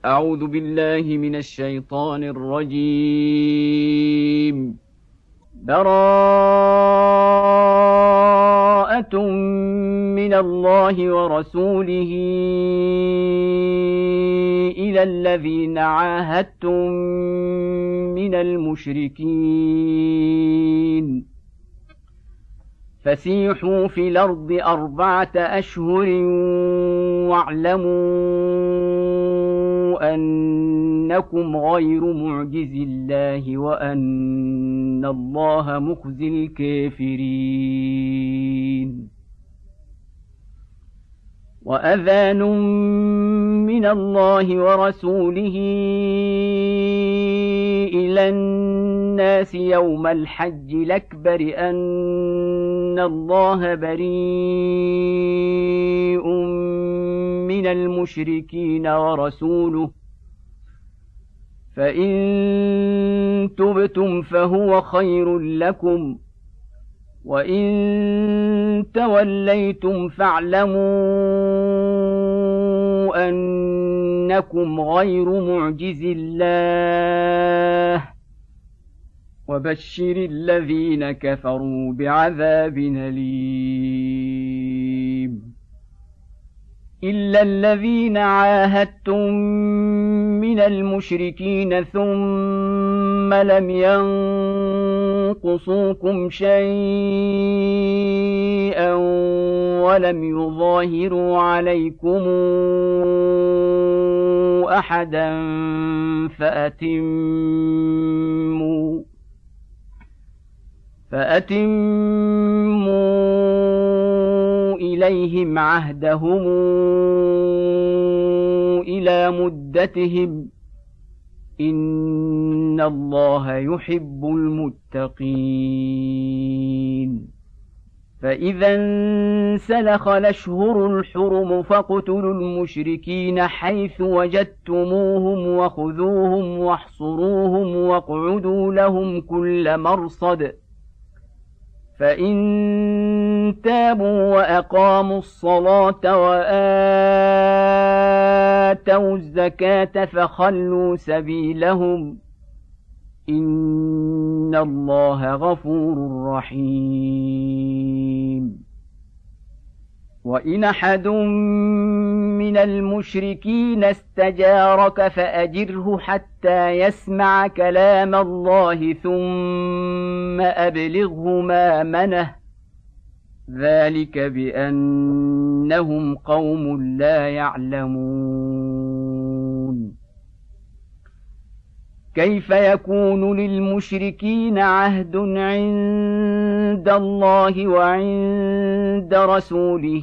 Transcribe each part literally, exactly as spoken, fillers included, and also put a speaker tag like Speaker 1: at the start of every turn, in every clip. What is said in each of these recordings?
Speaker 1: أعوذ بالله من الشيطان الرجيم. براءة من الله ورسوله إلى الذين عاهدتم من المشركين فسيحوا في الأرض أربعة أشهر واعلموا أنكم غير معجز الله وأن الله مخزي الكافرين. وأذان من الله ورسوله إلى الناس يوم الحج الأكبر أن الله بريء من المشركين ورسوله فإن تبتم فهو خير لكم وإن توليتم فاعلموا أنكم غير معجز الله وبشر الذين كفروا بعذاب أليم. إلا الذين عاهدتم من المشركين ثم لم ينقصوكم شيئا ولم يظاهروا عليكم أحدا فأتموا فأتموا إليهم عهدهم إلى مدتهم إن الله يحب المتقين. فإذا انسلخ الأشهر الحرم فاقتلوا المشركين حيث وجدتموهم وخذوهم واحصروهم واقعدوا لهم كل مرصد فإن تابوا وأقاموا الصلاة وآتوا الزكاة فخلوا سبيلهم إن الله غفور رحيم. وإن أحد من المشركين استجارك فأجره حتى يسمع كلام الله ثم أبلغه مأمنه ذلك بأنهم قوم لا يعلمون. كيف يكون للمشركين عهد عند الله وعند رسوله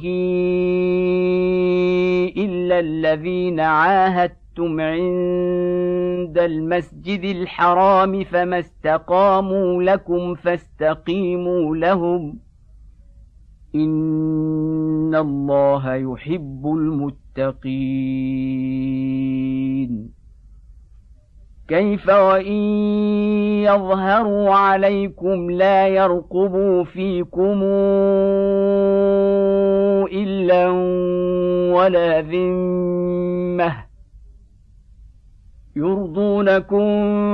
Speaker 1: إلا الذين عاهدتم عند المسجد الحرام فما استقاموا لكم فاستقيموا لهم إن الله يحب المتقين. كيف وإن يظهروا عليكم لا يرقبوا فيكم إلا ولا ذمة يرضونكم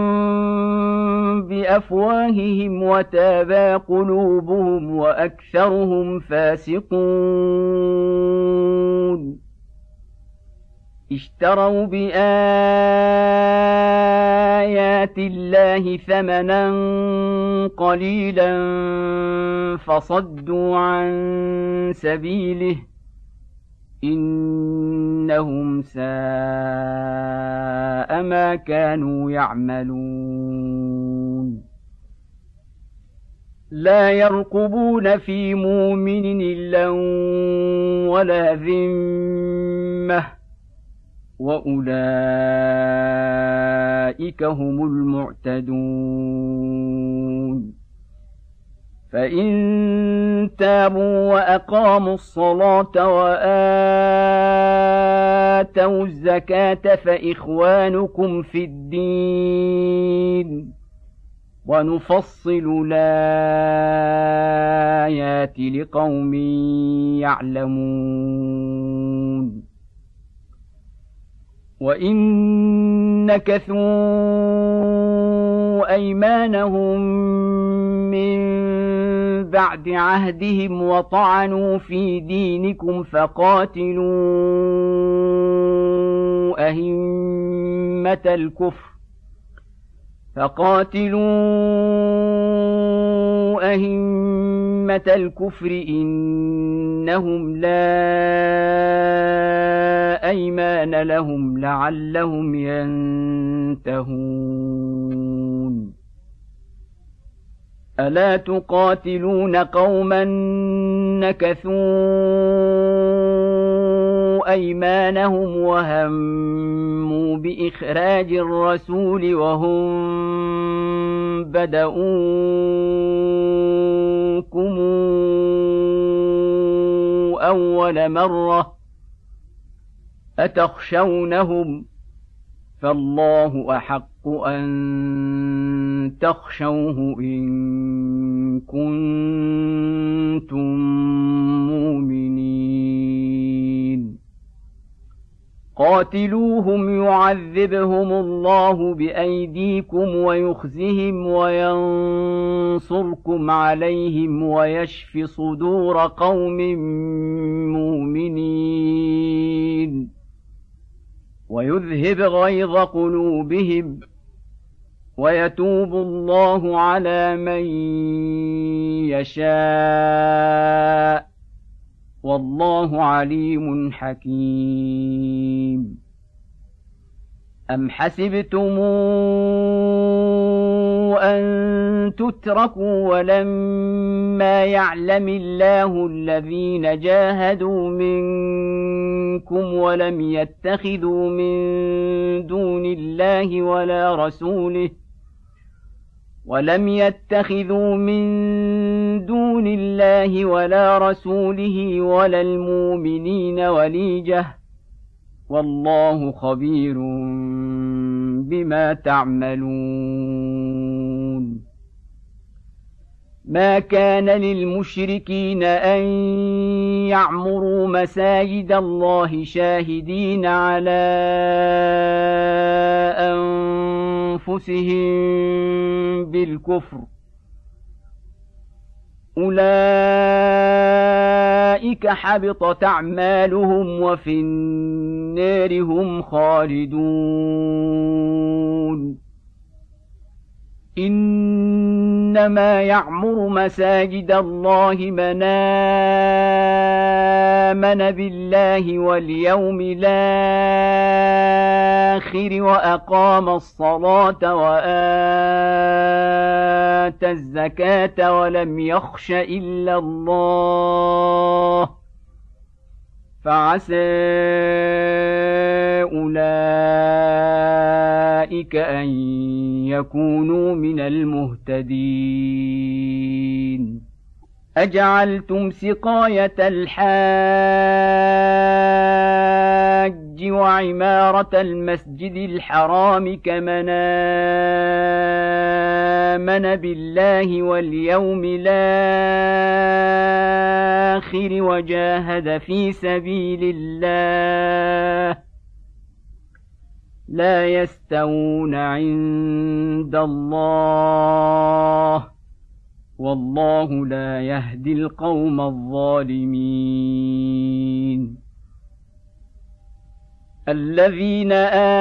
Speaker 1: بأفواههم وتابى قلوبهم وأكثرهم فاسقون. اشتروا بآيات الله ثمنا قليلا فصدوا عن سبيله إنهم ساء ما كانوا يعملون. لا يرقبون في مؤمن إلا ولا ذمة وأولئك هم المعتدون. فإن تابوا وأقاموا الصلاة وآتوا الزكاة فإخوانكم في الدين ونفصل الآيات لقوم يعلمون. وإن نكثوا أيمانهم من بعد عهدهم وطعنوا في دينكم فقاتلوا أئمة الكفر فقاتلوا أئمة الكفر إنهم لا أيمان لهم لعلهم ينتهون ألا تقاتلون قوما نكثوا أيمانهم وهموا بإخراج الرسول وهم بدؤوكم أول مرة أتخشونهم فالله أحق أن تخشوه إن كنتم مؤمنين قاتلوهم يعذبهم الله بأيديكم ويخزهم وينصركم عليهم ويشف صدور قوم مؤمنين ويذهب غيظ قلوبهم ويتوب الله على من يشاء والله عليم حكيم أم حسبتم أن تتركوا ولما يعلم الله الذين جاهدوا منكم ولم يتخذوا من دون الله ولا رسوله ولم يتخذوا من دون الله ولا رسوله ولا المؤمنين وليجة والله خبير بما تعملون ما كان للمشركين أن يعمروا مساجد الله شاهدين على أنفسهم بالكفر أولئك حبطت أعمالهم وفي النار هم خالدون إنما يعمر مساجد الله من آمن بالله واليوم الآخر وأقام الصلاة وآتى الزكاة ولم يخش إلا الله فعسى أولئك أن يكونوا من المهتدين أجعلتم سقاية الحاج وعمارة المسجد الحرام كمن آمن بالله واليوم الآخر وجاهد في سبيل الله لا يستوون عند الله والله لا يهدي القوم الظالمين الذين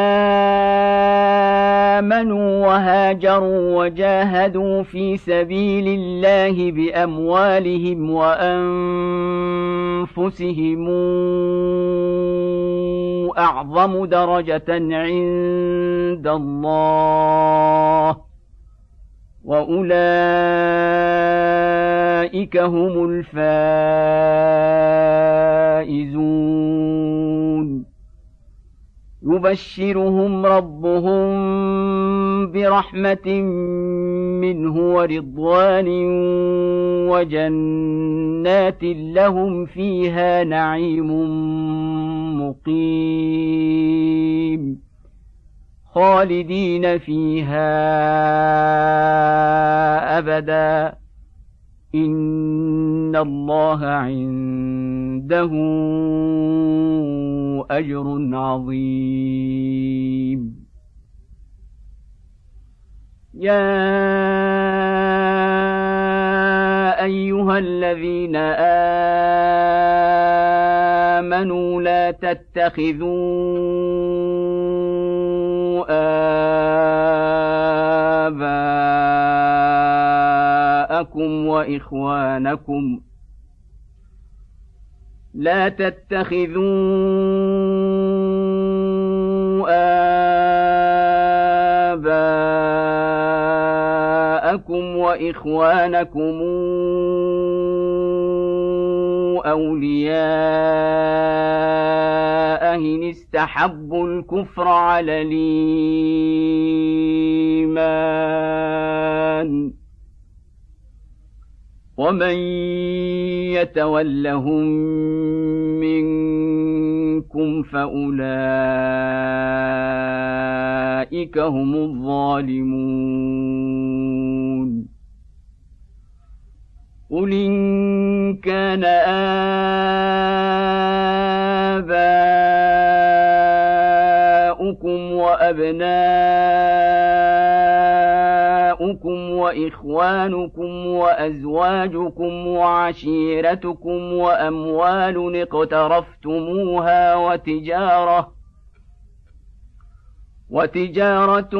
Speaker 1: آمنوا وهاجروا وجاهدوا في سبيل الله بأموالهم وأنفسهم أعظم درجة عند الله وأولئك هم الفائزون يبشرهم ربهم برحمة منه ورضوان وجنات لهم فيها نعيم مقيم خالدين فيها أبدا إن الله عنده أجر عظيم. يا أيها الذين آمنوا لا تتخذوا آباءكم وإخوانكم لا تتخذوا آباءكم وإخوانكم أولياء إن استحبوا الكفر على الإيمان ومن يتولهم منكم فأولئك هم الظالمون. قل إن كان آباؤكم وأبناؤكم وإخوانكم وأزواجكم وعشيرتكم وأموال اقترفتموها وتجارة وتجارة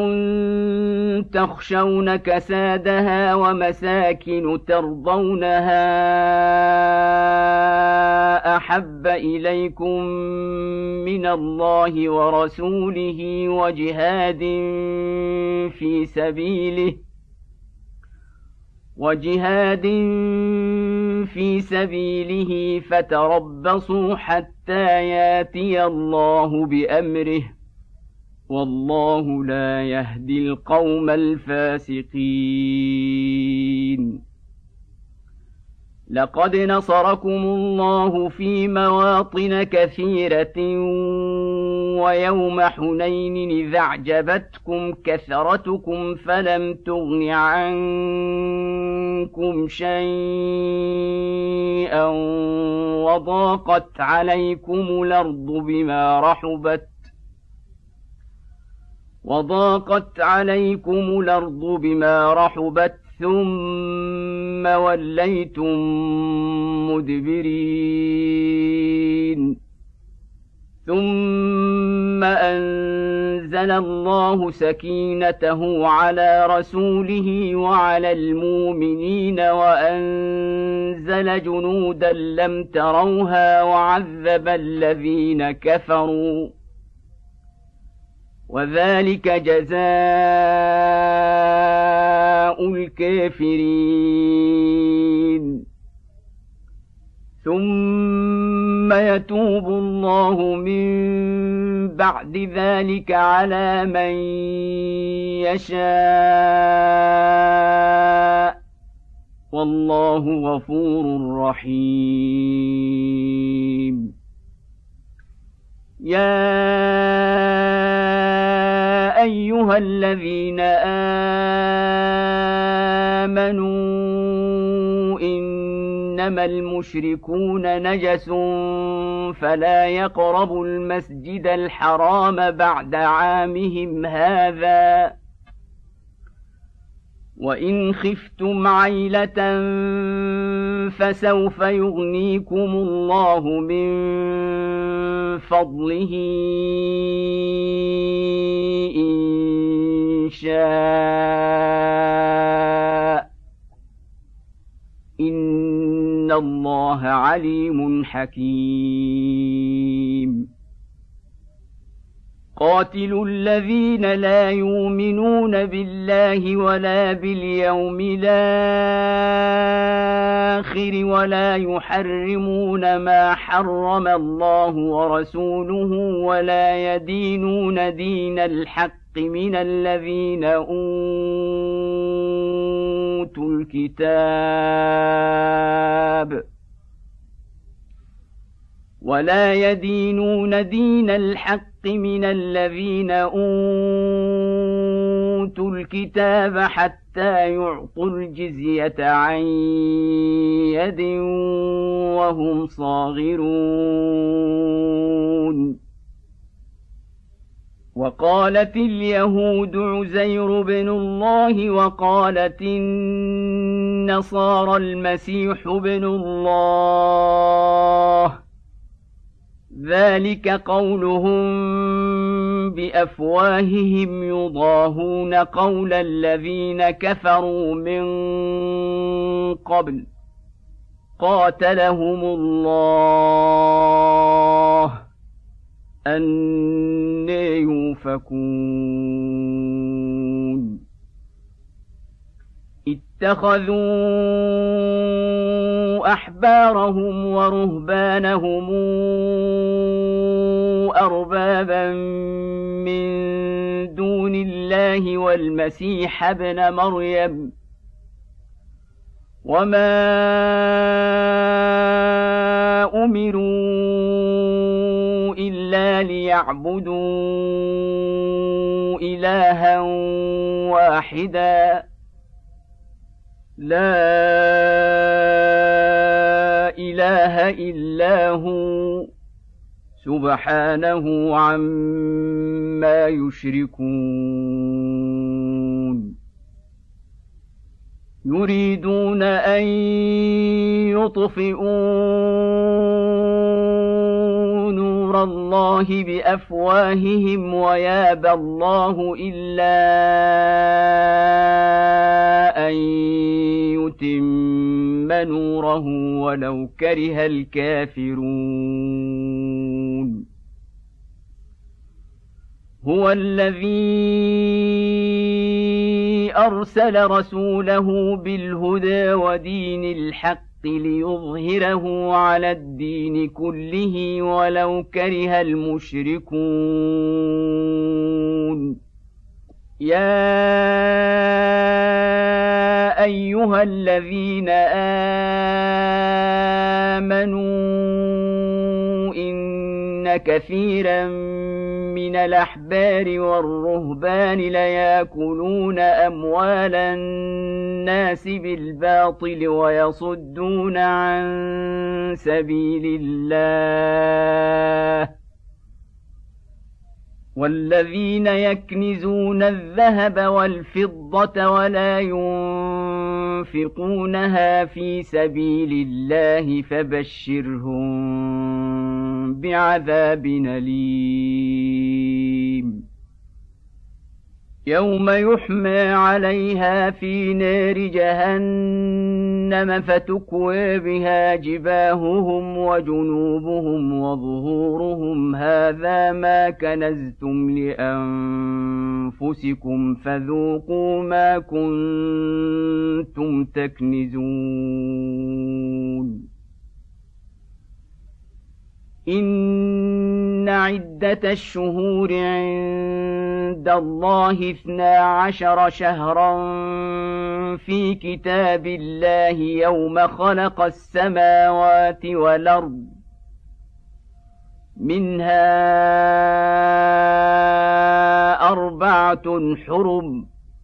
Speaker 1: تخشون كسادها ومساكن ترضونها أحب إليكم من الله ورسوله وجهاد في سبيله وجهاد في سبيله فتربصوا حتى ياتي الله بأمره والله لا يهدي القوم الفاسقين. لقد نصركم الله في مواطن كثيرة ويوم حنين إذا أعجبتكم كثرتكم فلم تغن عنكم شيئا وضاقت عليكم الأرض بما رحبت وضاقت عليكم الأرض بما رحبت ثم وليتم مدبرين. ثم أنزل الله سكينته على رسوله وعلى المؤمنين وأنزل جنودا لم تروها وعذب الذين كفروا وذلك جزاء الكافرين. ثم يتوب الله من بعد ذلك على من يشاء والله غفور رحيم. يا أيها الذين آمنوا إنما المشركون نجس فلا يقربوا المسجد الحرام بعد عامهم هذا وإن خفتم عيلة فسوف يغنيكم الله من فضله إن شاء إن الله عليم حكيم. قاتلوا الذين لا يؤمنون بالله ولا باليوم الآخر ولا يحرمون ما حرم الله ورسوله ولا يدينون دين الحق من الذين أوتوا الكتاب ولا يدينون دين الحق من الذين أوتوا أوتوا الكتاب حتى يعطوا الجزية عن يد وهم صاغرون. وقالت اليهود عزير بن الله وقالت النصارى المسيح بن الله، ذلك قولهم بأفواههم يضاهون قول الذين كفروا من قبل قاتلهم الله أنى يؤفكون. اتخذوا أحبارهم ورهبانهم أربابا من دون الله والمسيح ابن مريم، وما أمروا إلا ليعبدوا إلها واحدا لا إله إلا هو سبحانه عما يشركون. يريدون أن يطفئوا نور الله بأفواههم ويابى الله إلا أن يتم نوره ولو كره الكافرون. هو الذي أرسل رسوله بالهدى ودين الحق ليظهره على الدين كله ولو كره المشركون. يا أيها الذين آمنوا إن كثيرا من الأحبار والرهبان ليأكلون أموال الناس بالباطل ويصدون عن سبيل الله، والذين يكنزون الذهب والفضة ولا ينفقونها في سبيل الله فبشرهم بعذاب أليم. يوم يحمى عليها في نار جهنم فتكوى بها جباههم وجنوبهم وظهورهم هذا ما كنزتم لأنفسكم فذوقوا ما كنتم تكنزون. إن عدة الشهور عند الله اثنا عشر شهرا في كتاب الله يوم خلق السماوات والأرض منها أربعة حرم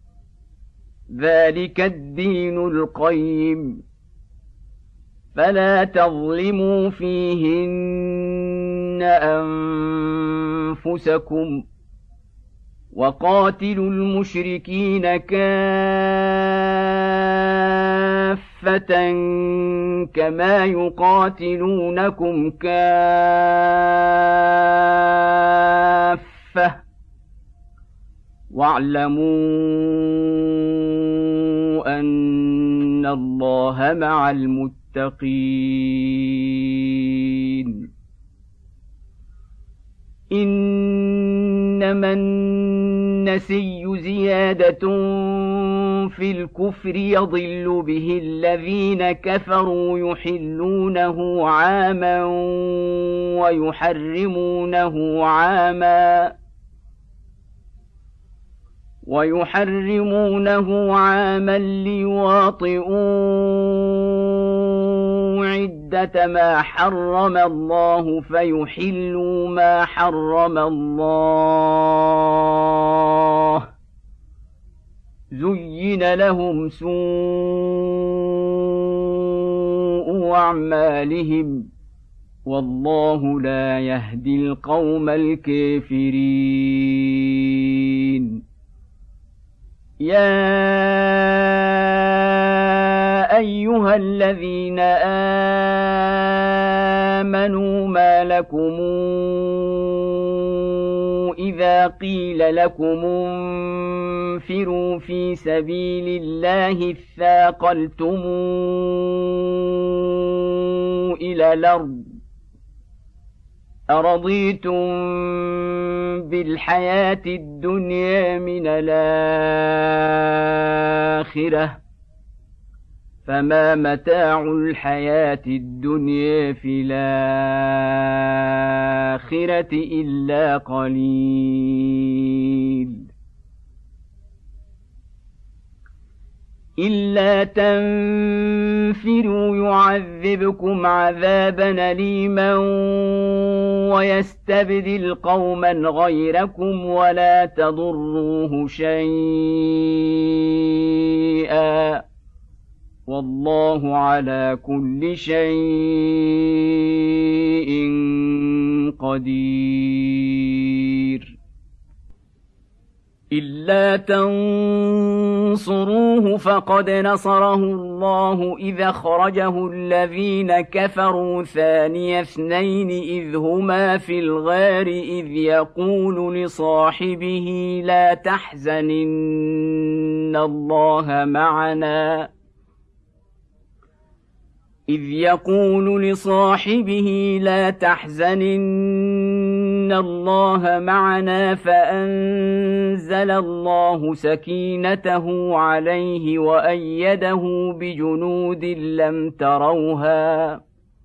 Speaker 1: ذلك الدين القيم فلا تظلموا فيهن أنفسكم وقاتلوا المشركين كافة كما يقاتلونكم كافة واعلموا أن الله مع المتقين. إنما النسي زيادة في الكفر يضل به الذين كفروا يحلونه عاما ويحرمونه عاما ويحرمونه عاما ليواطئوا عدة ما حرم الله فيحلوا ما حرم الله زين لهم سوء أعمالهم والله لا يهدي القوم الكافرين. يا أيها الذين آمنوا ما لكم إذا قيل لكم انفروا في سبيل الله اثاقلتم إلى الأرض أرضيتم بالحياة الدنيا من الآخرة فما متاع الحياة الدنيا في الآخرة إلا قليل. إلا تنفروا يعذبكم عذابا أليما ويستبدل قوما غيركم ولا تضروه شيئا والله على كل شيء قدير. إلا تنصروه فقد نصره الله إذ أخرجه الذين كفروا ثاني اثنين إذ هما في الغار إذ يقول لصاحبه لا تحزن إن الله معنا إذ يقول لصاحبه لا تحزن إن الله معنا فأنزل الله سكينته عليه وأيده بجنود لم تروها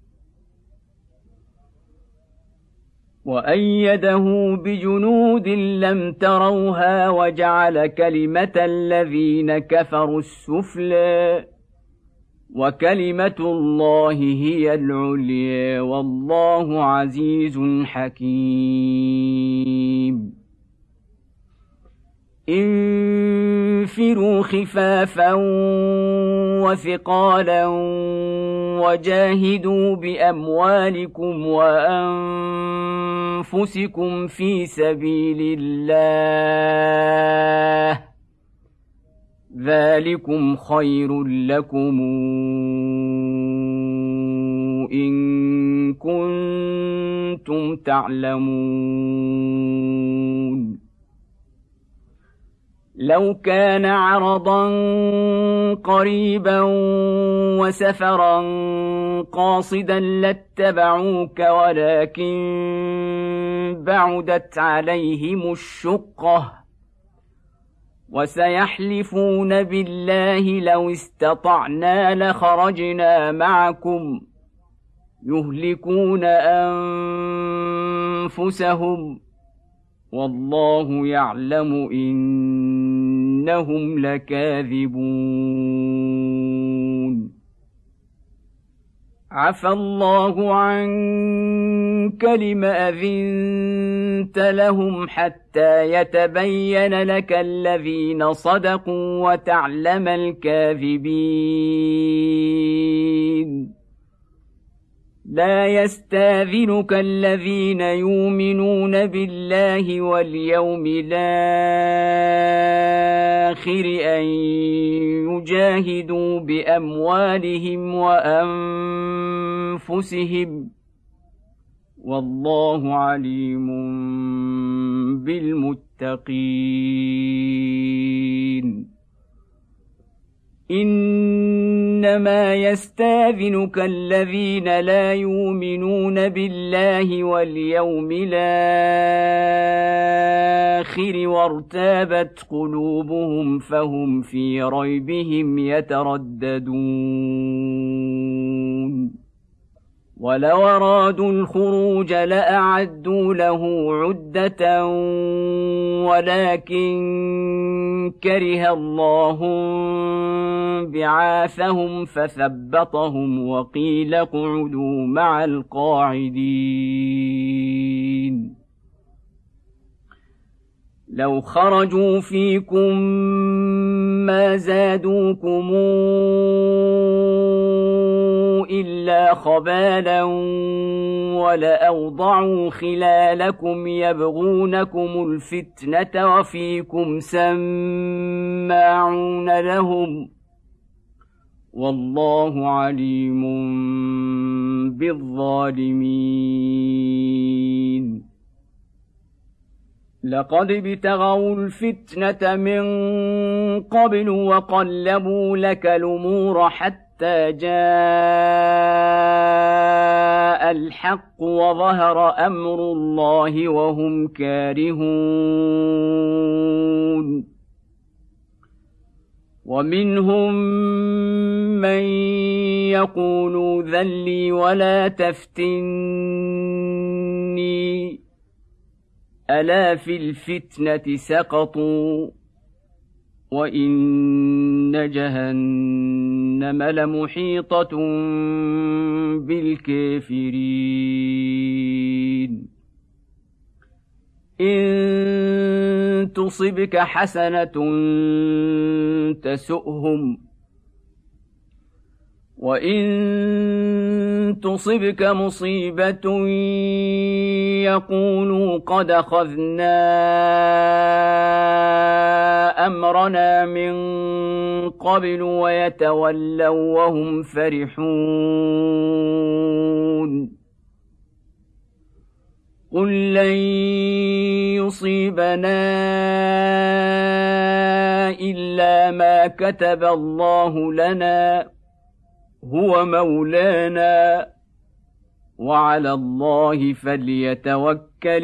Speaker 1: وأيده بجنود لم تروها وجعل كلمة الذين كفروا السفلى وكلمة الله هي العليا والله عزيز حكيم. انفروا خفافا وثقالا وجاهدوا بأموالكم وأنفسكم في سبيل الله ذلكم خير لكم إن كنتم تعلمون. لو كان عرضا قريبا وسفرا قاصدا لاتبعوك ولكن بعدت عليهم الشقة وسيحلفون بالله لو استطعنا لخرجنا معكم يهلكون أنفسهم والله يعلم إنهم لكاذبون. عفى الله عنك لم أذنت لهم حتى يتبين لك الذين صدقوا وتعلم الكاذبين. لا يستاذنك الذين يؤمنون بالله واليوم الآخر أن يجاهدوا بأموالهم وأنفسهم والله عليم بالمتقين. إنما يستاذنك الذين لا يؤمنون بالله واليوم الآخر وارتابت قلوبهم فهم في ريبهم يترددون. ولو أرادوا الخروج لأعدوا له عدة ولكن كره الله بعاثهم فثبطهم وقيل اقعدوا مع القاعدين. لو خرجوا فيكم ما زادوكم إلا خبالا ولأوضعوا خلالكم يبغونكم الفتنة وفيكم سماعون لهم والله عليم بالظالمين. لقد ابتغوا الفتنة من قبل وقلبوا لك الأمور حتى جاء الحق وظهر أمر الله وهم كارهون. ومنهم من يقول ذلي ولا تفتني ألا في الفتنة سقطوا وإن جهنم لمحيطة بالكافرين. إن تصبك حسنة تسؤهم وإن تصبك مصيبة يقولوا قد أخذنا أمرنا من قبل ويتولوا وهم فرحون. قل لن يصيبنا إلا ما كتب الله لنا هو مولانا وعلى الله فليتوكل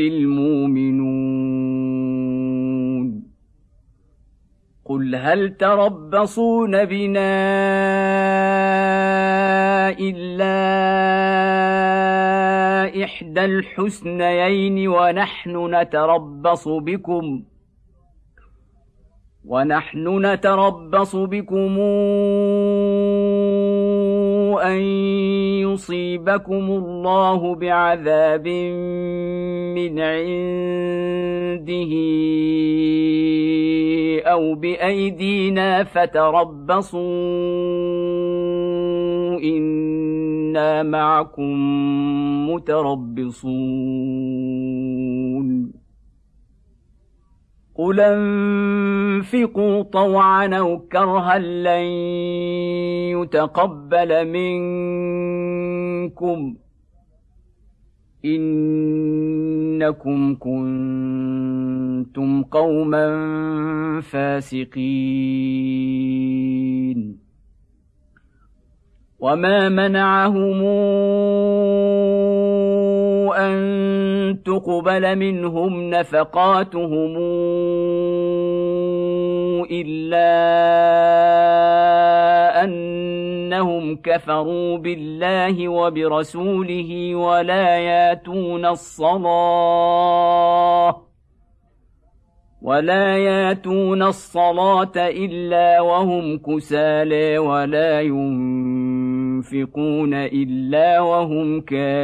Speaker 1: المؤمنون. قل هل تربصون بنا إلا إحدى الحسنيين ونحن نتربص بكم ونحن نتربص بكم أن يصيبكم الله بعذاب من عنده أو بأيدينا فتربصوا إنا معكم متربصون. قل انفقوا طوعا أو كرها لن يتقبل منكم إنكم كنتم قوما فاسقين. وما منعهم أن تقبل منهم نفقاتهم إلا أنهم كفروا بالله وبرسوله ولا ياتون الصلاة ولا ياتون الصلاة إلا وهم كسالى ولا ينفقون إلا وهم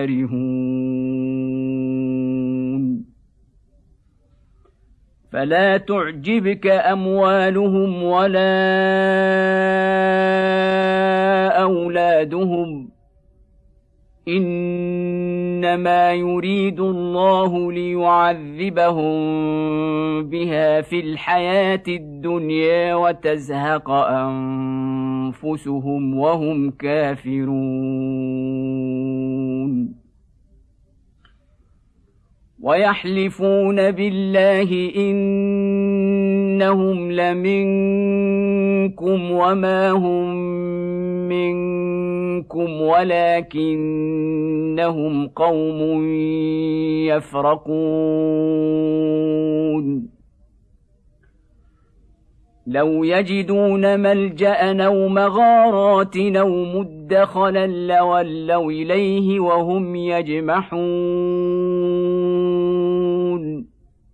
Speaker 1: كارهون. فلا تعجبك أموالهم ولا أولادهم إنما يريد الله ليعذبهم بها في الحياة الدنيا وتزهق أنفسهم وهم كافرون. ويحلفون بالله إنهم لمنكم وما هم منكم ولكنهم قوم يفرقون. لو يجدون ملجأ أو مغارات أو مدخلا لولوا إليه وهم يجمحون.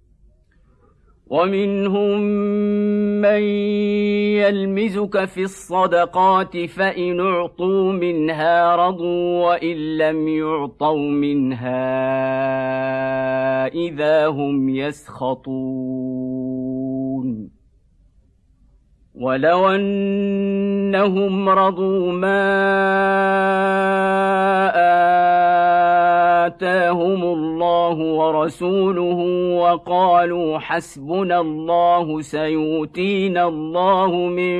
Speaker 1: ومنهم من يلمزك في الصدقات فإن أعطوا منها رضوا وإن لم يعطوا منها إذا هم يسخطون. ولو أنهم رضوا ما آتاهم الله ورسوله وقالوا حسبنا الله سيؤتينا الله من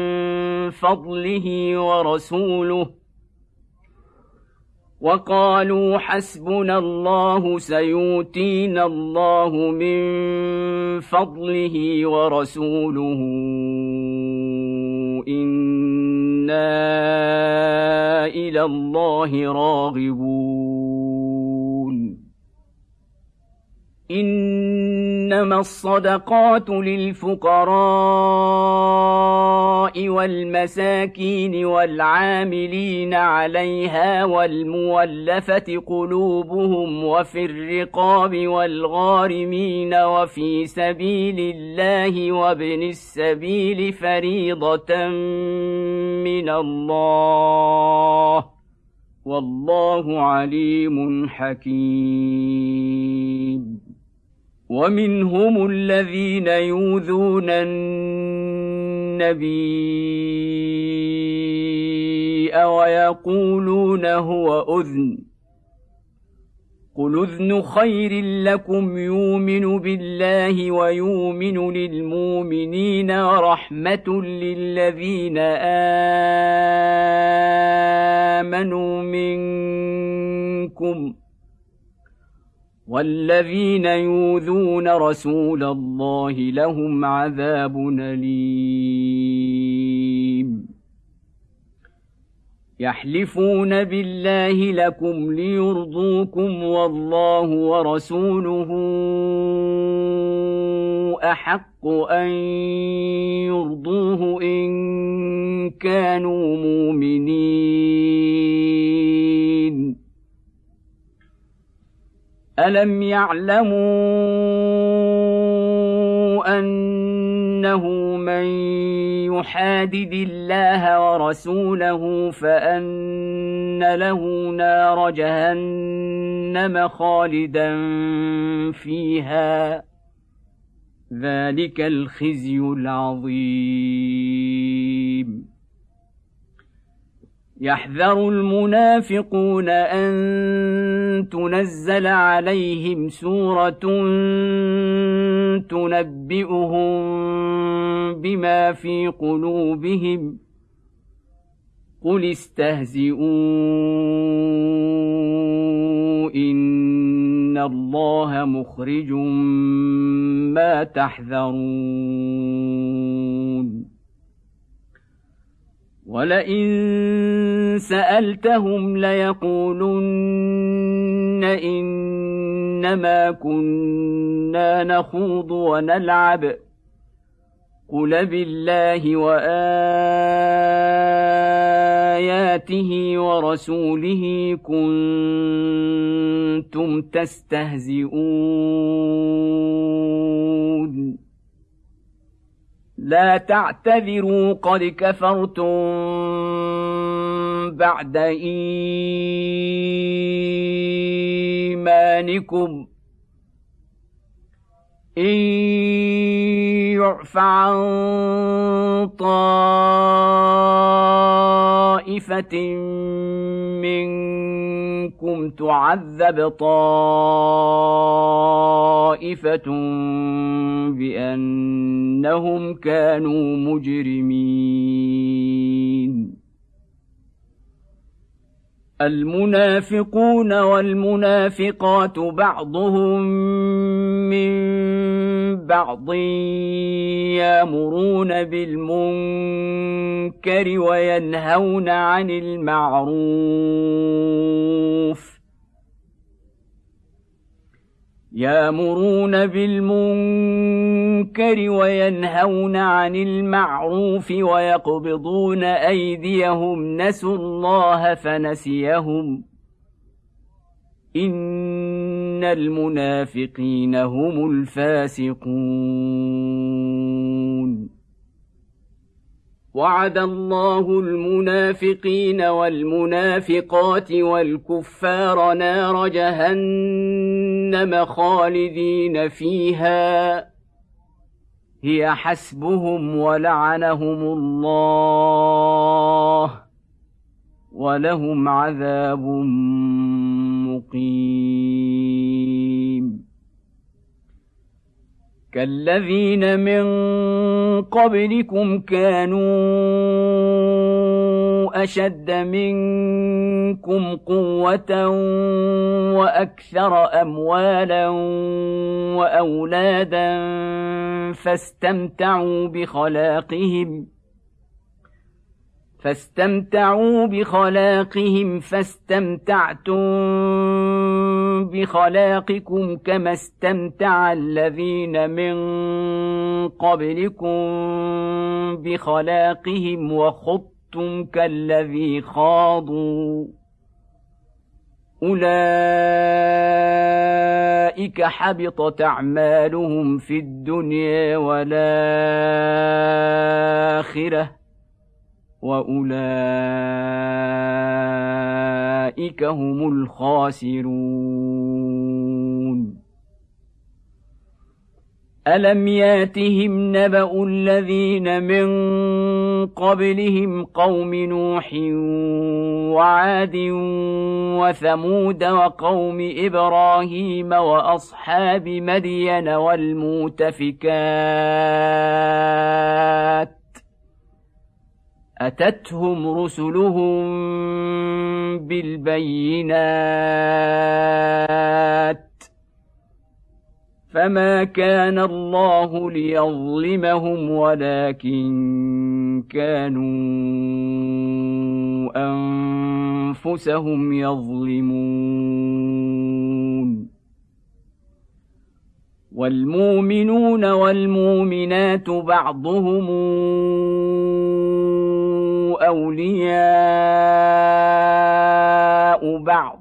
Speaker 1: فضله ورسوله وقالوا حسبنا الله سيؤتينا الله من فضله ورسوله إنا إلى الله راغبون إنما الصدقات للفقراء والمساكين والعاملين عليها والمولفة قلوبهم وفي الرقاب والغارمين وفي سبيل الله وابن السبيل فريضة من الله والله عليم حكيم ومنهم الذين يؤذون النبي ويقولون هو أذن قل أذن خير لكم يؤمن بالله ويؤمن للمؤمنين ورحمة للذين آمنوا منكم والذين يؤذون رسول الله لهم عذاب أليم يحلفون بالله لكم ليرضوكم والله ورسوله أحق أن يرضوه إن كانوا مؤمنين ألم يعلموا أنه من يحادد الله ورسوله فأن له نار جهنم خالدا فيها ذلك الخزي العظيم يحذر المنافقون أن تنزل عليهم سورة تنبئهم بما في قلوبهم قل استهزئوا إن الله مخرج ما تحذرون ولئن سألتهم ليقولن إنما كنا نخوض ونلعب قل بالله وآياته ورسوله كنتم تستهزئون لا تعتذروا قد كفرتم بعد إيمانكم إن يعف عن طائفة منكم تعذب طائفة بأنهم كانوا مجرمين المنافقون والمنافقات بعضهم من بعض يأمرون بالمنكر وينهون عن المعروف يأمرون بالمنكر وينهون عن المعروف ويقبضون أيديهم نسوا الله فنسيهم إن المنافقين هم الفاسقون وعد الله المنافقين والمنافقات والكفار نار جهنم خالدين فيها هي حسبهم ولعنهم الله ولهم عذاب مقيم كالذين من قبلكم كانوا أشد منكم قوة وأكثر أموالا وأولادا فاستمتعوا بخلاقهم فاستمتعوا بخلاقهم فاستمتعتم بخلاقكم كما استمتع الذين من قبلكم بخلاقهم وخضتم كالذي خاضوا أولئك حبطت أعمالهم في الدنيا والآخرة وأولئك هم الخاسرون ألم ياتهم نبأ الذين من قبلهم قوم نوح وعاد وثمود وقوم إبراهيم وأصحاب مدين والمؤتفكات أتتهم رسلهم بالبينات فما كان الله ليظلمهم ولكن كانوا أنفسهم يظلمون والمؤمنون والمؤمنات بعضهم أولياء بعض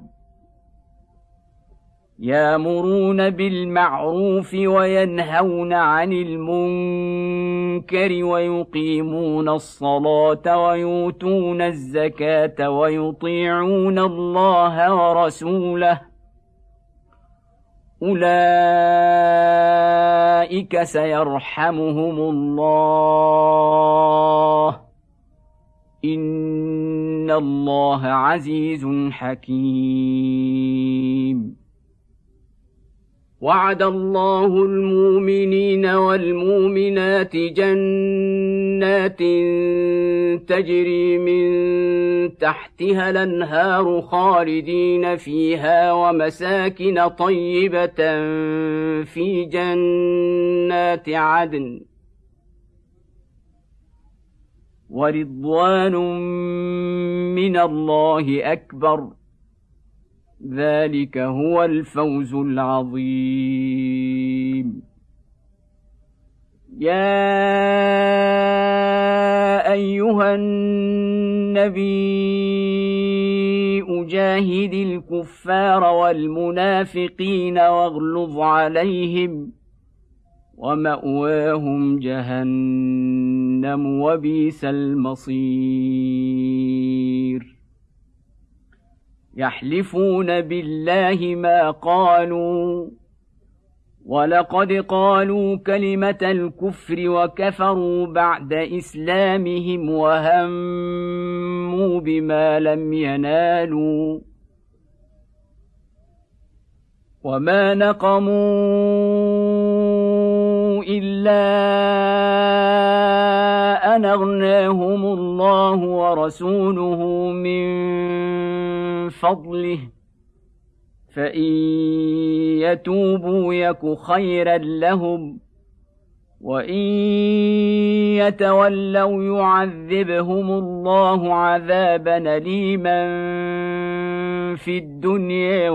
Speaker 1: يأمرون بالمعروف وينهون عن المنكر ويقيمون الصلاة ويؤتون الزكاة ويطيعون الله ورسوله أولئك سيرحمهم الله إن الله عزيز حكيم وعد الله المؤمنين والمؤمنات جنات تجري من تحتها الأنهار خالدين فيها ومساكن طيبة في جنات عدن ورضوان من الله أكبر ذلك هو الفوز العظيم يا أيها النبي أجاهد الكفار والمنافقين واغلظ عليهم ومأواهم جهنم وبئس المصير يحلفون بالله ما قالوا ولقد قالوا كلمة الكفر وكفروا بعد إسلامهم وهموا بما لم ينالوا وما نقموا إلا أن أغناهم الله ورسوله من فضله فإن يتوبوا يك خيرا لهم وإن يتولوا يعذبهم الله عذابا أليما في الدنيا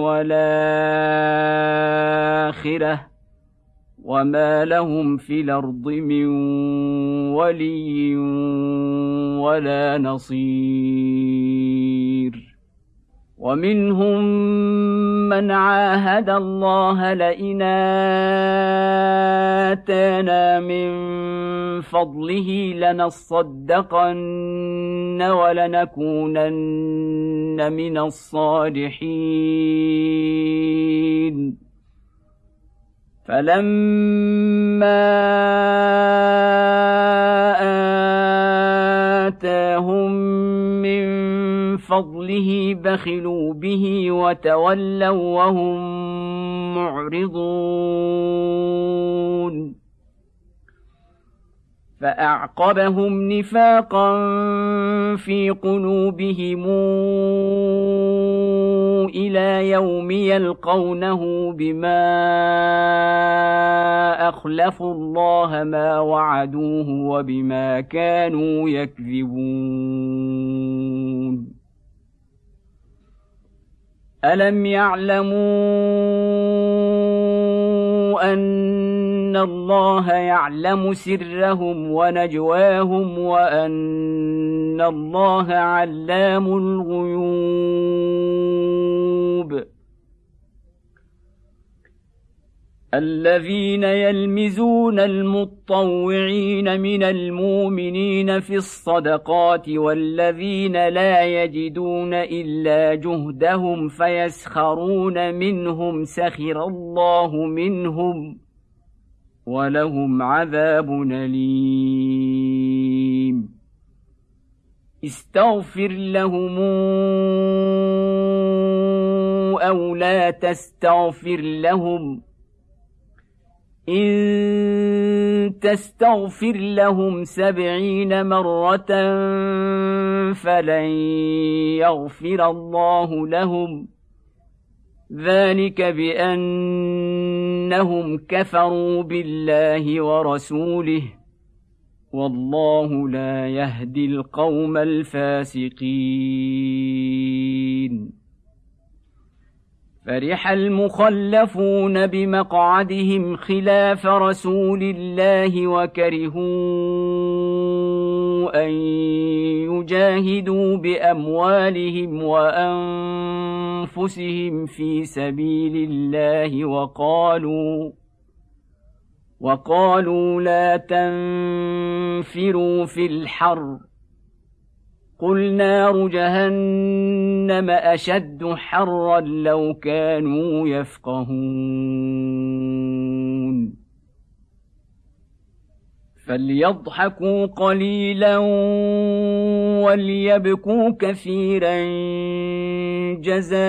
Speaker 1: والآخرة وما لهم في الأرض من ولي ولا نصير ومنهم من عاهد الله لئن آتانا من فضله لنصدقن ولنكونن من الصالحين فلما آتاهم من فضله بخلوا به وتولوا وهم معرضون فأعقبهم نفاقا في قلوبهم إلى يوم يلقونه بما أخلفوا الله ما وعدوه وبما كانوا يكذبون ألم يعلموا أن الله يعلم سرهم ونجواهم وأن الله علام الغيوب الذين يلمزون المطوعين من المؤمنين في الصدقات والذين لا يجدون إلا جهدهم فيسخرون منهم سخر الله منهم ولهم عذاب أليم استغفر لهم أو لا تستغفر لهم إن تستغفر لهم سبعين مرة فلن يغفر الله لهم ذلك بأنهم كفروا بالله ورسوله والله لا يهدي القوم الفاسقين فرح المخلفون بمقعدهم خلاف رسول الله وكرهوا أن يجاهدوا بأموالهم وأنفسهم في سبيل الله وقالوا وقالوا لا تنفروا في الحر قل نار جهنم أشد حرا لو كانوا يفقهون فليضحكوا قليلا وليبكوا كثيرا جزاء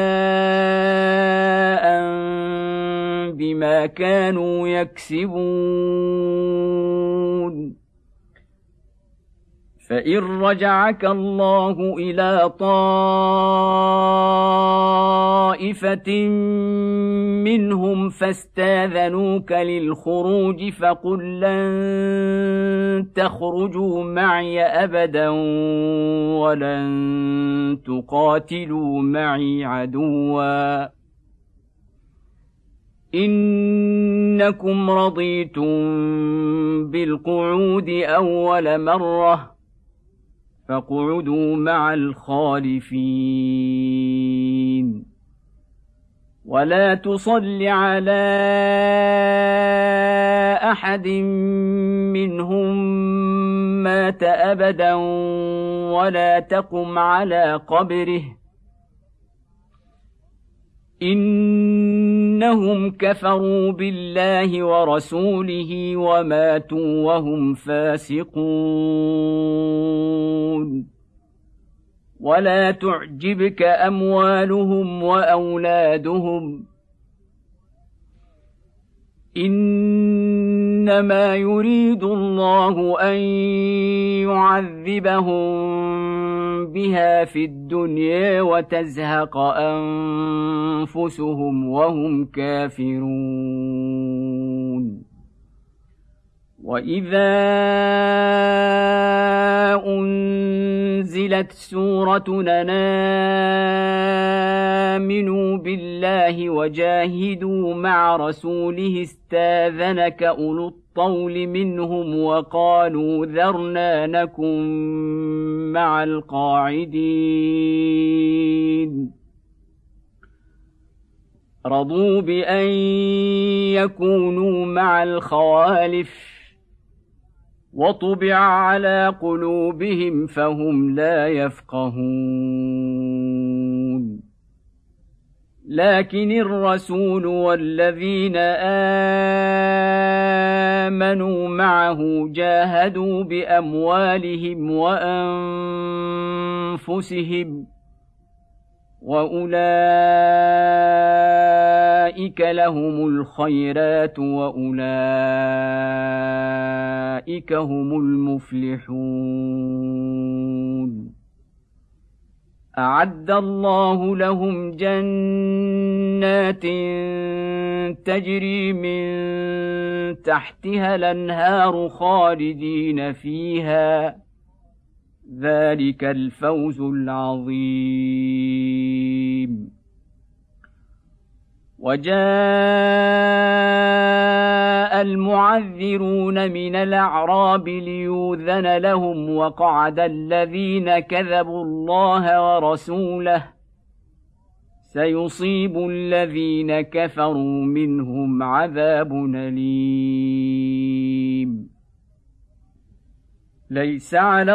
Speaker 1: بما كانوا يكسبون فإن رجعك الله إلى طائفة منهم فاستاذنوك للخروج فقل لن تخرجوا معي أبدا ولن تقاتلوا معي عدوا إنكم رضيتم بالقعود أول مرة فاقعدوا مع الخالفين ولا تصل على أحد منهم مات أبدا ولا تقم على قبره إنهم كفروا بالله ورسوله وماتوا وهم فاسقون ولا تعجبك أموالهم وأولادهم إنما يريد الله أن يعذبهم بها في الدنيا وتزهق أنفسهم وهم كافرون وإذا أنزلت سورة أن آمنوا بالله وجاهدوا مع رسوله استاذنك أولو الطول منهم وقالوا ذرنا نكن مع القاعدين رضوا بأن يكونوا مع الخوالف وطبع على قلوبهم فهم لا يفقهون لكن الرسول والذين آمنوا معه جاهدوا بأموالهم وأنفسهم وأولئك لهم الخيرات وأولئك هم المفلحون أعد الله لهم جنات تجري من تحتها الأنهار خالدين فيها ذلك الفوز العظيم. وجاء المعذرون من الأعراب ليؤذن لهم وقعد الذين كذبوا الله ورسوله سيصيب الذين كفروا منهم عذاب أليم. ليس على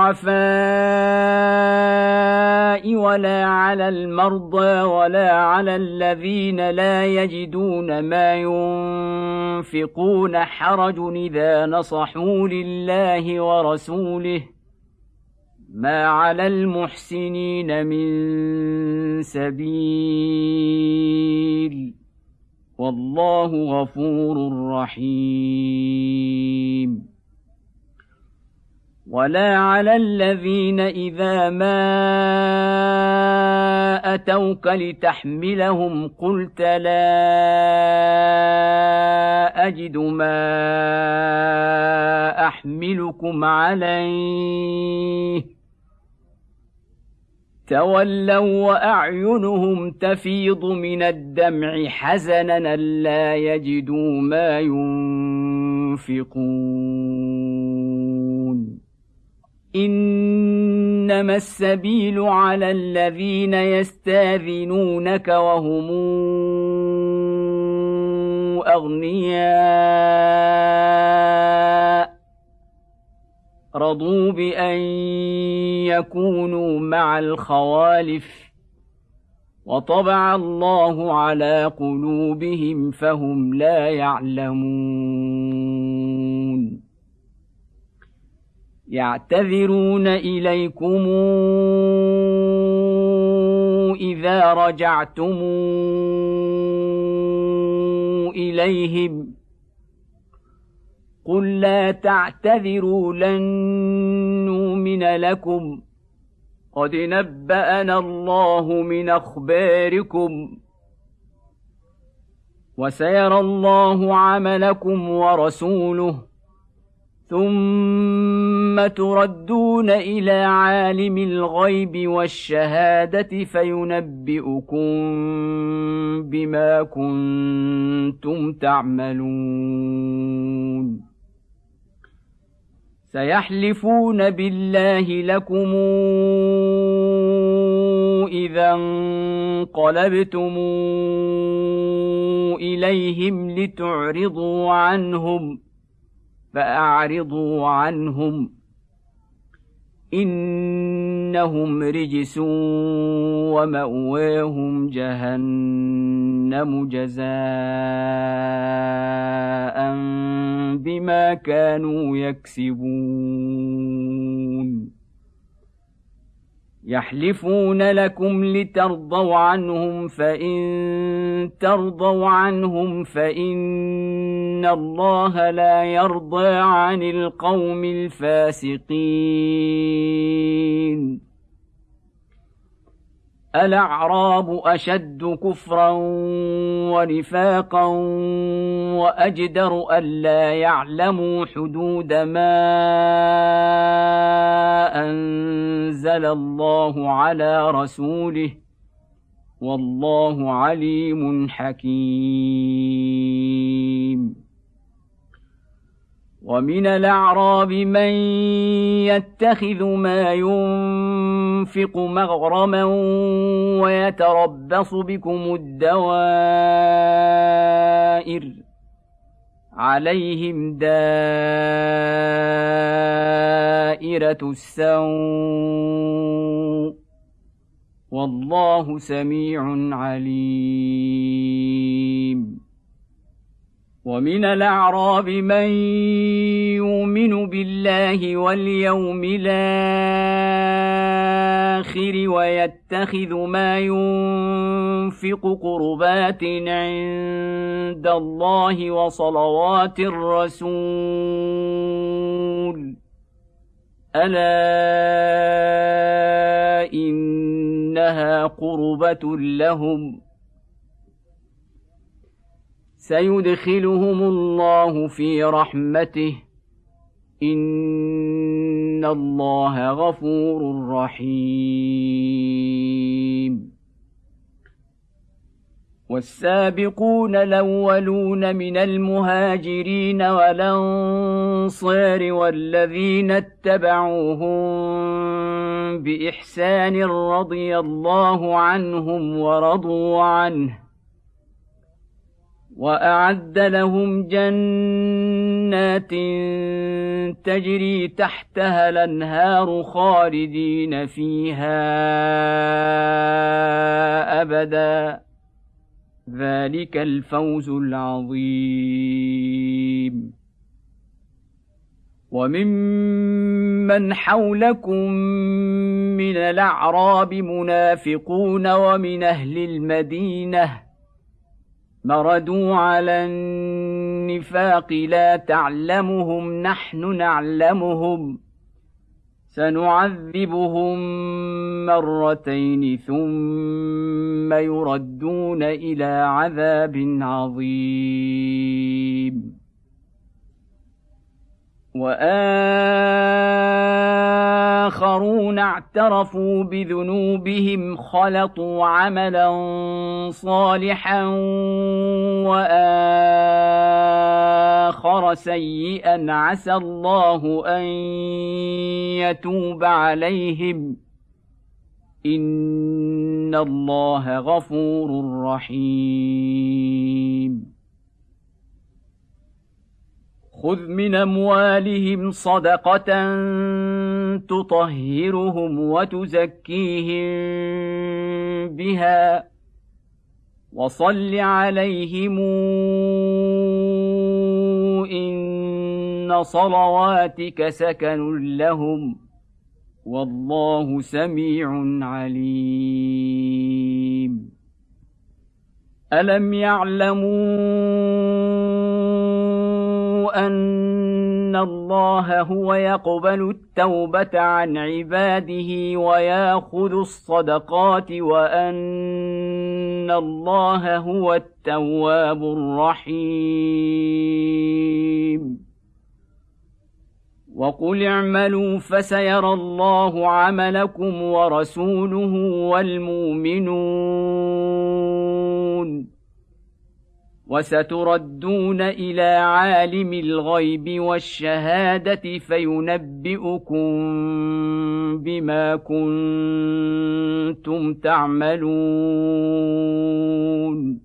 Speaker 1: الضعفاء ولا على المرضى ولا على الذين لا يجدون ما ينفقون حرج إذا نصحوا لله ورسوله ما على المحسنين من سبيل والله غفور رحيم. ولا على الذين إذا ما أتوك لتحملهم قلت لا أجد ما أحملكم عليه تولوا وأعينهم تفيض من الدمع حزنا ألا يجدوا ما ينفقون. إنما السبيل على الذين يستاذنونك وهم أغنياء رضوا بأن يكونوا مع الخوالف وطبع الله على قلوبهم فهم لا يعلمون. يعتذرون إليكم إذا رجعتم إليهم قل لا تعتذروا لن نؤمن لكم قد نبأنا الله من أخباركم وسيرى الله عملكم ورسوله ثم تردون إلى عالم الغيب والشهادة فينبئكم بما كنتم تعملون. سيحلفون بالله لكم إذا انقلبتم إليهم لتعرضوا عنهم فأعرضوا عنهم إنهم رجس ومأواهم جهنم جزاء بما كانوا يكسبون. يحلفون لكم لترضوا عنهم فإن ترضوا عنهم فإن الله لا يرضى عن القوم الفاسقين. الأعراب أشد كفرا ونفاقا وأجدر ألا يعلموا حدود ما أنزل الله على رسوله والله عليم حكيم. ومن الأعراب من يتخذ ما ينفق مغرما ويتربص بكم الدوائر عليهم دائرة السوء والله سميع عليم. ومن الأعراب من يؤمن بالله واليوم الآخر ويتخذ ما ينفق قربات عند الله وصلوات الرسول ألا إنها قربة لهم سيدخلهم الله في رحمته إن الله غفور رحيم. والسابقون الأولون من المهاجرين والأنصار والذين اتبعوهم بإحسان رضي الله عنهم ورضوا عنه وأعد لهم جنات تجري تحتها الأنهار خالدين فيها أبدا ذلك الفوز العظيم. وممن حولكم من الأعراب منافقون ومن أهل المدينة مردوا على النفاق لا تعلمهم نحن نعلمهم سنعذبهم مرتين ثم يردون إلى عذاب عظيم. وآخرون اعترفوا بذنوبهم خلطوا عملا صالحا وآخر سيئا عسى الله أن يتوب عليهم إن الله غفور رحيم. خذ من أموالهم صدقة تطهرهم وتزكيهم بها وصل عليهم إن صلواتك سكن لهم والله سميع عليم. ألم يعلموا أن الله هو يقبل التوبة عن عباده ويأخذ الصدقات وأن الله هو التواب الرحيم. وقل اعملوا فسيرى الله عملكم ورسوله والمؤمنون وستردون إلى عالم الغيب والشهادة فينبئكم بما كنتم تعملون.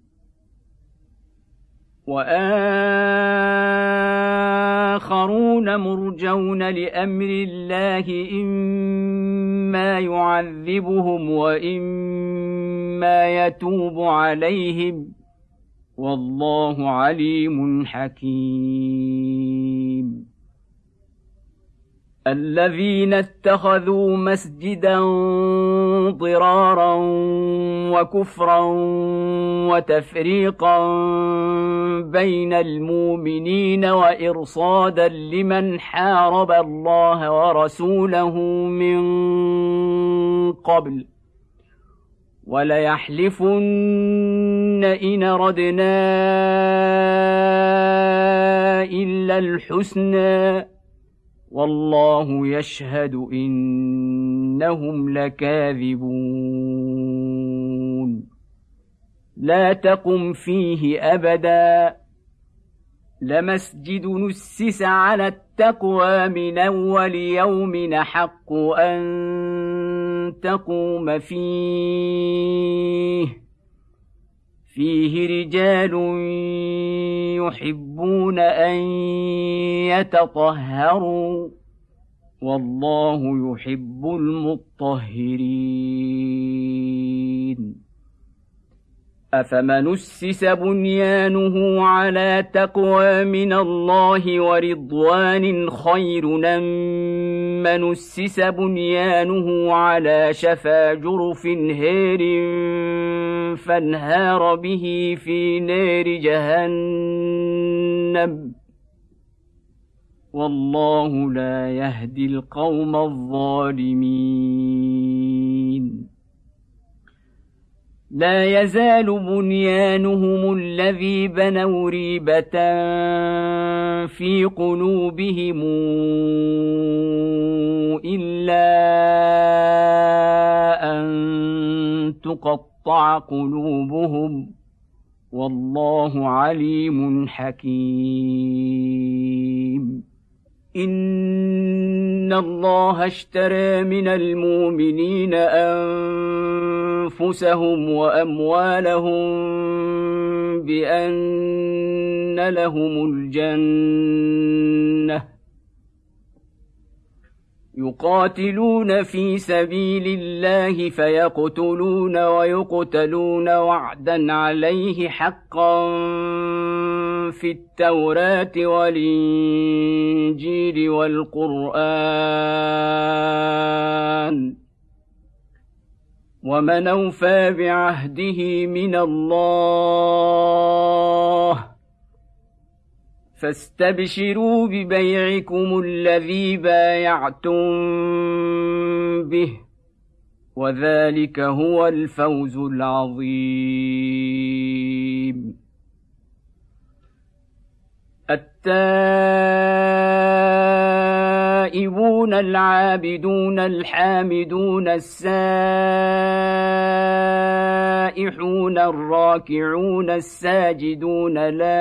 Speaker 1: وآخرون مرجون لأمر الله إما يعذبهم وإما يتوب عليهم والله عليم حكيم. الذين اتخذوا مسجدا ضرارا وكفرا وتفريقا بين المؤمنين وإرصادا لمن حارب الله ورسوله من قبل وليحلفن إن ردنا إلا الحسنى والله يشهد إنهم لكاذبون. لا تقم فيه أبدا لمسجد نسس على التقوى من أول يوم أحق أن تقوم فيه فيه رجال يحبون أن يتطهروا والله يحب المطهرين. أفمن أسس بنيانه على تقوى من الله ورضوان خير أم من أسس بنيانه على شفا جرف هير فانهار به في نار جهنم والله لا يهدي القوم الظالمين. لا يزال بنيانهم الذي بنوا ريبة في قلوبهم إلا أن تقطع قلوبهم والله عليم حكيم. إن الله اشترى من المؤمنين أنفسهم وأموالهم بأن لهم الجنة يقاتلون في سبيل الله فيقتلون ويقتلون وعدا عليه حقا في التوراة والإنجيل والقرآن ومن أوفى بعهده من الله فاستبشروا ببيعكم الذي بايعتم به وذلك هو الفوز العظيم. التائبون العابدون الحامدون السائحون الراكعون الساجدون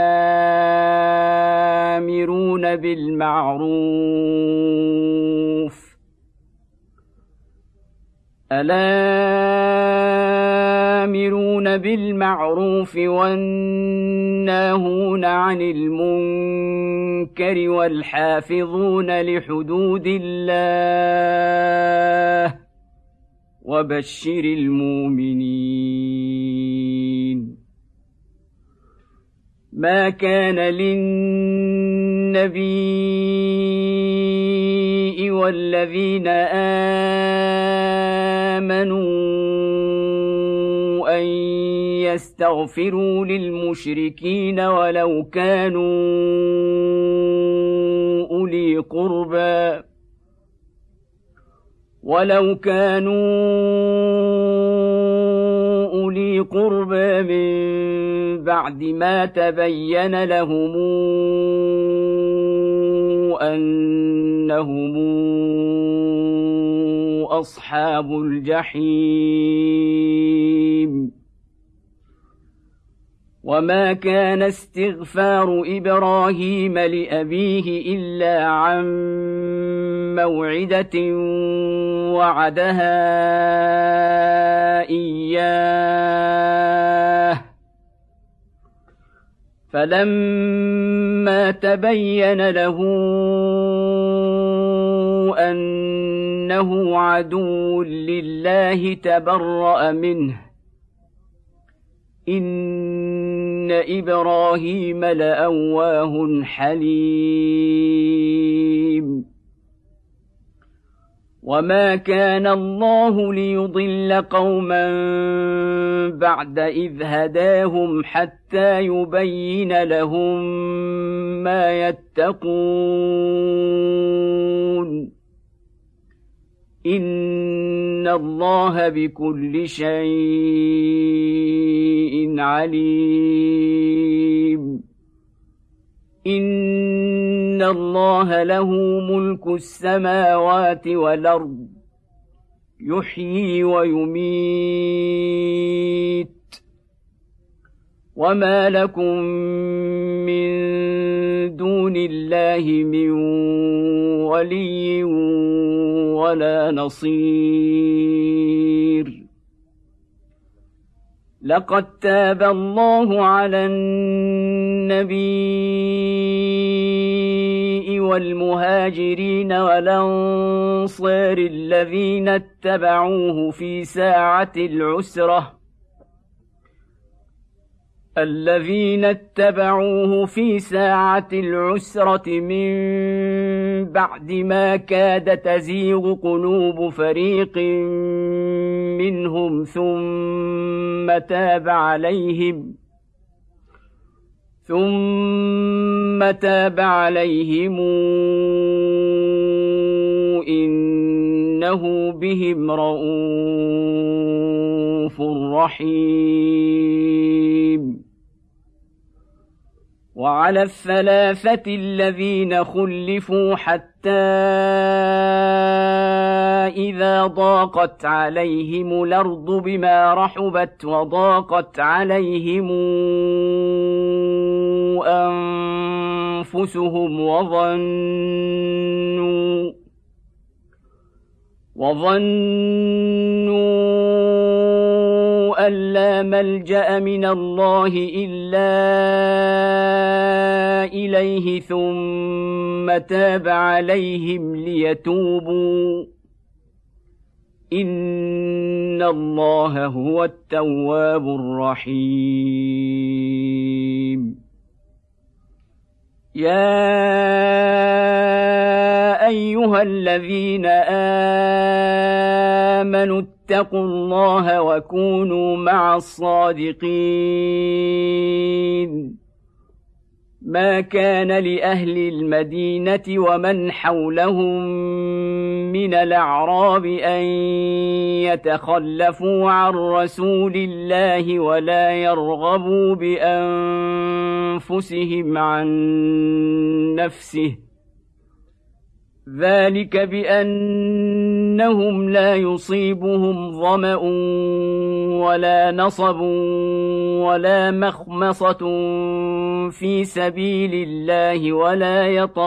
Speaker 1: الآمرون بالمعروف الآمرون بالمعروف والناهون عن المنكر والحافظون لحدود الله وبشر المؤمنين. ما كان للنبي والذين آمنوا أن يستغفروا للمشركين ولو كانوا أولي قربى ولو كانوا أولي قربى من بعد ما تبين لهم أنهم أصحاب الجحيم. وما كان استغفار إبراهيم لأبيه إلا عن موعدة وعدها إياه فلما تبين له أنه عدو لله تبرأ منه إن إبراهيم لأواه حليم. وما كان الله ليضل قوما بعد إذ هداهم حتى يبين لهم ما يتقون إن الله بكل شيء عليم. إن الله له ملك السماوات والأرض يحيي ويميت وما لكم من دون الله من ولي ولا نصير. لقد تاب الله على النبي والمهاجرين والأنصار الذين اتبعوه في ساعة العسرة الذين اتبعوه في ساعة العسرة من بعد ما كاد تزيغ قلوب فريق منهم ثم تاب عليهم ثم تاب عليهم إنه بهم رءوف رحيم. وعلى الثلاثة الذين خلفوا حتى إذا ضاقت عليهم الأرض بما رحبت وضاقت عليهم أنفسهم وظنوا وظنوا أن لا ملجأ من الله إلا إليه ثم تاب عليهم ليتوبوا إن الله هو التواب الرحيم. يا أيها الذين آمنوا اتقوا الله وكونوا مع الصادقين. ما كان لأهل المدينة ومن حولهم من الأعراب أن يتخلفوا عن رسول الله ولا يرغبوا بأنفسهم عن نفسه، ذلك بأنهم لا يصيبهم ظمأ ولا نصب ولا مخمصة في سبيل الله ولا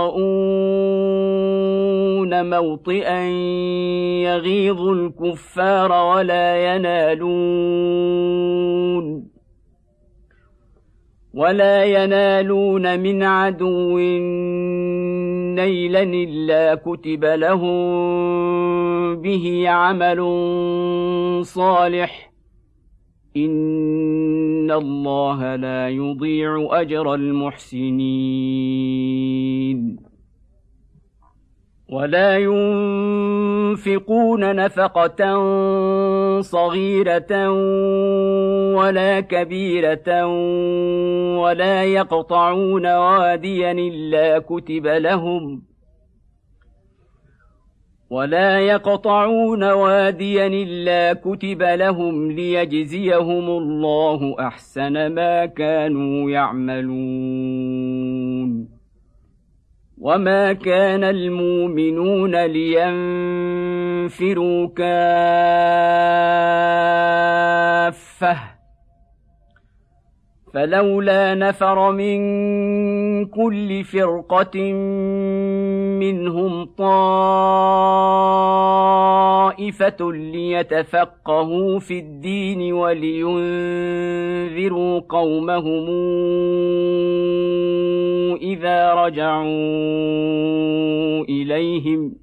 Speaker 1: يطؤون موطئا يغيظ الكفار ولا ينالون ولا ينالون من عدو نيلا إلا كتب لهم به عمل صالح إن الله لا يضيع أجر المحسنين. ولا ينفقون نفقة صغيرة ولا كبيرة ولا يقطعون واديا إلا كتب لهم ولا يقطعون واديا إلا كتب لهم ليجزيهم الله أحسن ما كانوا يعملون. وما كان المؤمنون لينفروا كافة فلولا نفر من كل فرقة منهم طائفة ليتفقهوا في الدين ولينذروا قومهم إذا رجعوا إليهم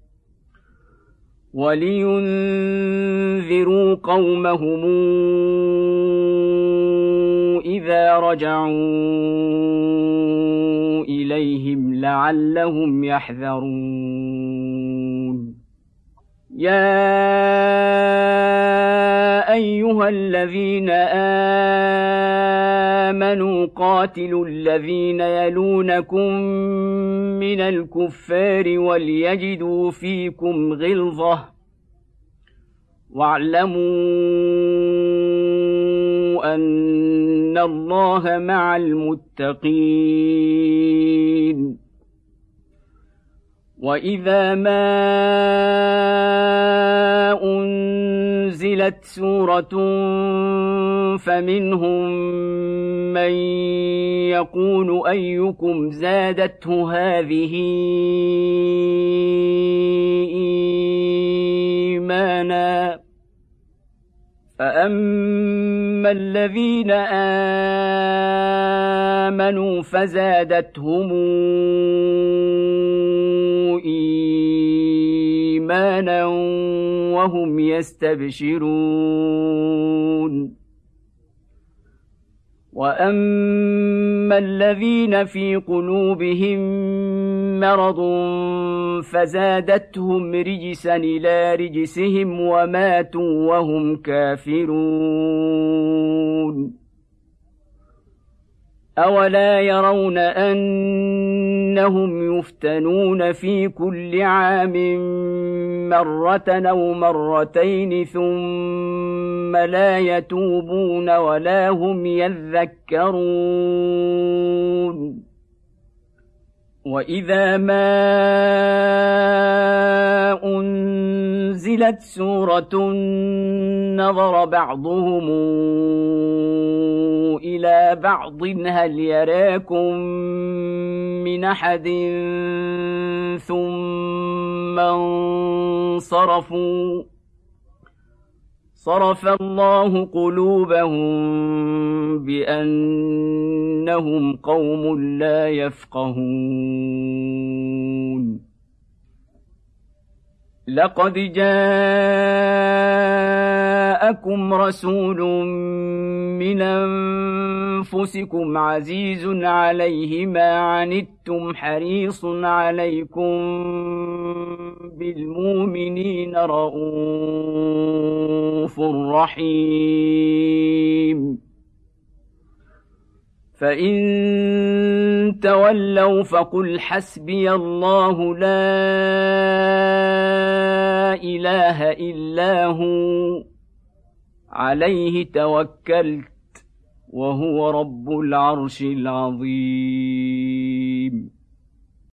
Speaker 1: ولينذروا قومهم إذا رجعوا إليهم لعلهم يحذرون. يا أيها الذين آمنوا قاتلوا الذين يلونكم من الكفار وليجدوا فيكم غلظة واعلموا أن الله مع المتقين. وإذا ما أنزلت سورة فمنهم من يقول أيكم زادته هذه إيمانا فأما الذين آمنوا فزادتهم إيمانا وهم يستبشرون وأما الذين في قلوبهم مرض فزادتهم رجسا إلى رجسهم وماتوا وهم كافرون أولا يرون أنهم يفتنون في كل عام مرة أو مرتين ثم لا يتوبون ولا هم يذكرون وإذا ما أنزلت سورة نظر بعضهم إلى بعض هل يراكم من أحد ثم انصرفوا صرف الله قلوبهم بأنهم قوم لا يفقهون لقد جاءكم رسول من أنفسكم عزيز عليه ما عنتم حريص عليكم بالمؤمنين رءوف رحيم فإن تولوا فقل حسبي الله لا إله إلا هو عليه توكلت وهو رب العرش العظيم